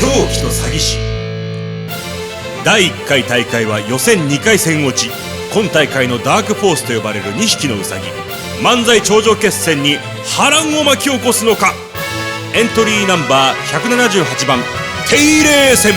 狂気と詐欺師。第1回大会は予選2回戦落ち。今大会のダークフォースと呼ばれる2匹のウサギ、漫才頂上決戦に波乱を巻き起こすのか。エントリーナンバー178番定例戦。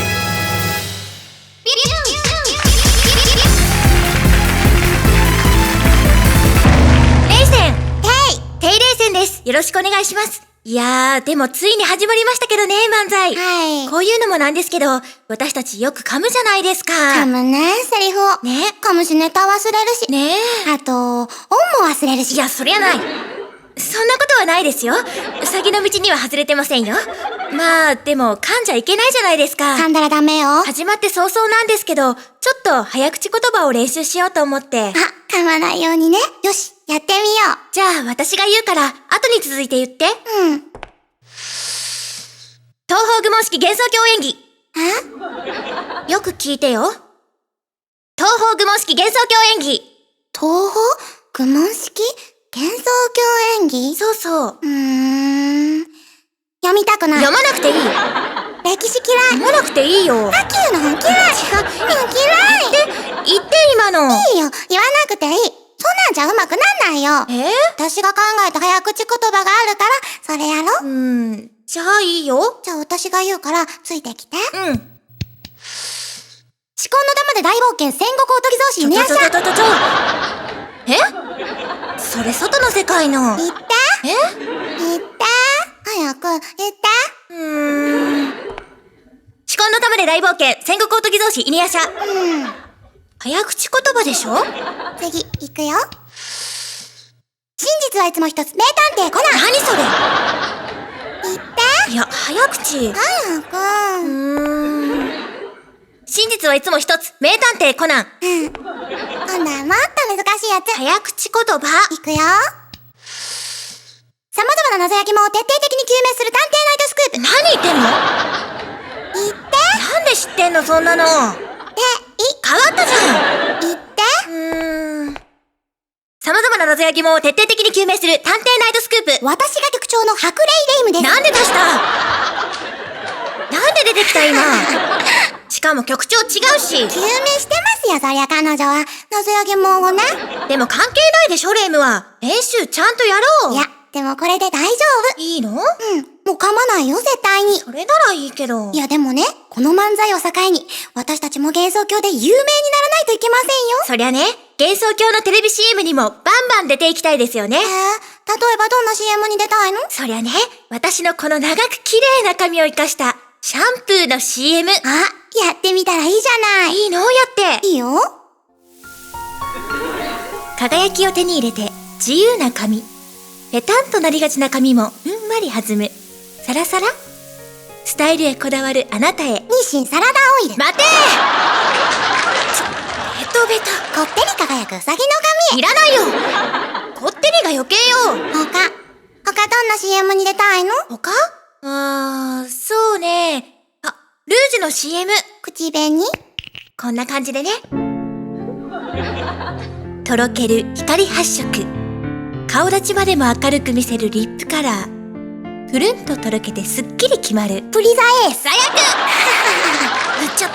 定例戦です。よろしくお願いします。いやー、でもついに始まりましたけどね、漫才。 はい。 こういうのもなんですけど、私たちよく噛むじゃないですか。 噛むね、セリフを。 ね。 噛むしネタ忘れるし。 ねえ。 あと、音も忘れるし。 いや、そりゃない。そんなことはないですよ。ウサギの道には外れてませんよ。まあ、でも噛んじゃいけないじゃないですか。 噛んだらダメよ。 始まって早々なんですけど、ちょっと早口言葉を練習しようと思って。 あ、噛まないようにね。よし、やってみよう。 じゃあ、私が言うから、後に続いて言って。 うん。 東方愚問式幻想郷演技。 あ？ よく聞いてよ。東方愚問式幻想郷演技。 東方愚問式幻想郷演技？ そうそう。 読みたくない。 読まなくていい。 歴史嫌い。 読まなくていいよ。 卓球の本嫌い。嫌い。 言って今の。 いいよ、言わなくていい。そんなんじゃうまくなんないよ。私が考えた早口言葉があるから、それやろ？ じゃあいいよ。 じゃあ私が言うから、ついてきて。 うん。 至高の玉で大冒険戦国おとぎ造詞犬夜叉。 それ外の世界の。 言って。言って。早く言って。 至高の玉で大冒険戦国おとぎ造詞犬夜叉。早口言葉でしょ？ 次、行くよ。真実はいつも一つ、名探偵コナン。 何それ？ 言って。 いや、早口。 早く。 真実はいつも一つ、名探偵コナン。 今度はもっと難しいやつ。 早口言葉。 いくよ。様々な謎焼きも徹底的に究明する探偵ナイトスクープ。 何言ってんの？ 言って。 なんで知ってんのそんなの。変わったじゃん。 言って。 様々な謎焼きも徹底的に究明する探偵ナイトスクープ。 私が局長の白レイレイムです。 なんで出した？なんで出てきた今。しかも局長違うし。 究明してますよ、そりゃ彼女は。謎焼きもね。 でも関係ないでしょ、レイムは。練習ちゃんとやろう。 いや、でもこれで大丈夫。 いいの？ もう噛まないよ、絶対に。 それならいいけど。 いやでもね、この漫才を境に、私たちも幻想郷で有名にならないといけませんよ。 そりゃね、幻想郷のテレビ CM にもバンバン出ていきたいですよね。 例えばどんな CM に出たいの？ そりゃね、私のこの長く綺麗な髪を生かしたシャンプーの CM。 やってみたらいいじゃない。 いいの？やって。 いいよ。 輝きを手に入れて自由な髪。ペタンとなりがちな髪もふんわり弾む。サラサラ？スタイルへこだわるあなたへ。 日清サラダオイル。 待てベトベト。 こってり輝くうさぎの髪。 いらないよ。こってりが余計よ。 他どんな CM に出たいの？ 他？そうね。ルージュの CM。 口紅？ こんな感じでね。とろける光発色。顔立ちまでも明るく見せるリップカラー。ぷるんととろけてすっきり決まる。 プリザエース。 最悪塗っちゃった。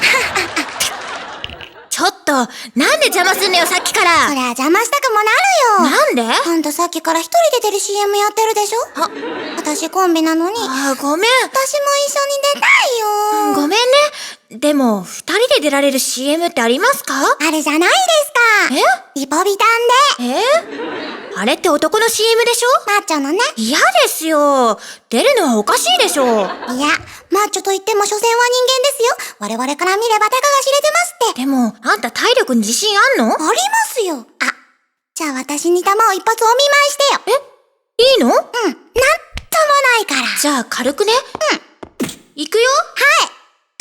ちょっと、なんで邪魔すんのよ、さっきから。 そりゃ邪魔したくもなるよ。 なんで？ あんたさっきから一人で出る CM やってるでしょ？私コンビなのに。 ごめん。 私も一緒に出たいよ。 ごめんね。でも、二人で出られる CM ってありますか？ あるじゃないですか。リポビタンで。 あれって男の CM でしょ？ マッチョのね。 嫌ですよ。出るのはおかしいでしょ。 いや、マッチョと言っても所詮は人間ですよ。我々から見ればたかが知れてますって。 でも、あんた体力に自信あんの？ ありますよ。じゃあ私に玉を一発お見舞いしてよ。 いいの？ なんともないから。 じゃあ軽くね。行くよ。 はい。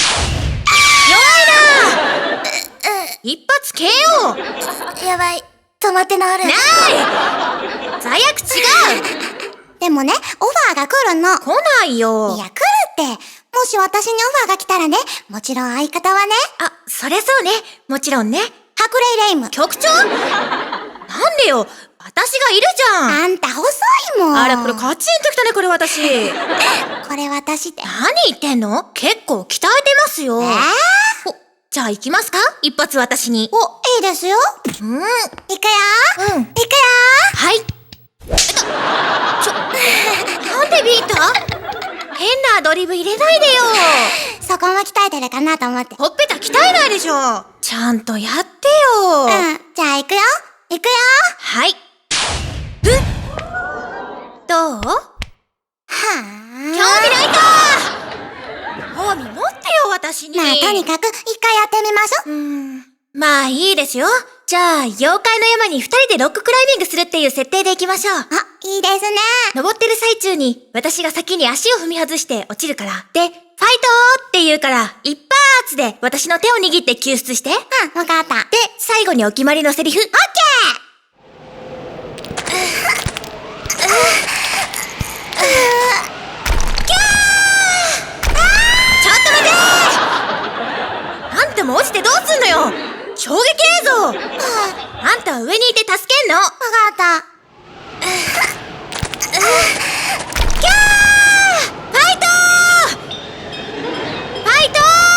弱いな。一発 KO。 やばい。止まって治る。 ない。最悪違う。 でもね、オファーが来るの。 来ないよ。 いや、来るって。もし私にオファーが来たらね、もちろん相方はね。 そりゃそうね。もちろんね。 白レイレイム。 局長？なんでよ。 私がいるじゃん。 あんた遅いもん。 あれ、これカチンときたね、これ私。 これ私で。 何言ってんの？結構鍛えてますよ。じゃあ行きますか？一発私に。 お、いいですよ。行くよ。行くよ。 はい。なんでビータ？変なアドリブ入れないでよ。 そこも鍛えてるかなと思って。 ほっぺた鍛えないでしょ。ちゃんとやってよ。 じゃあ行くよ。行くよ。 はい。どう？興味ないか。興味持ってよ、私に。 まあ、とにかく一回やってみましょう。 まあいいですよ。じゃあ、妖怪の山に二人でロッククライミングするっていう設定でいきましょう。 あ、いいですね。 登ってる最中に、私が先に足を踏み外して落ちるから。で、ファイトって言うから、一発で私の手を握って救出して。 わかった。 で、最後にお決まりのセリフ。オッケー！ちょっと待てー！あんたも落ちてどうすんのよ！衝撃映像！あんたは上にいて助けんの！ わかった。 ファイトー！ファイ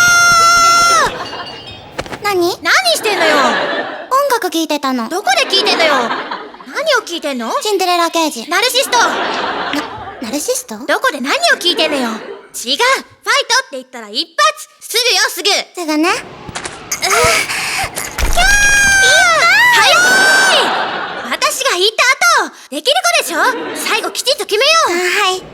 トー！ 何してんのよ！ 音楽聴いてたの。 どこで聞いてんのよ！何を聞いてんの？ シンデレラ刑事。 ナルシスト！ ナルシスト？ どこで何を聞いてんのよ！違う！ファイトって言ったら一発！すぐよ、すぐ！ すぐね。 早い！私が言った後、できる子でしょ？最後きちんと決めよう！ はい。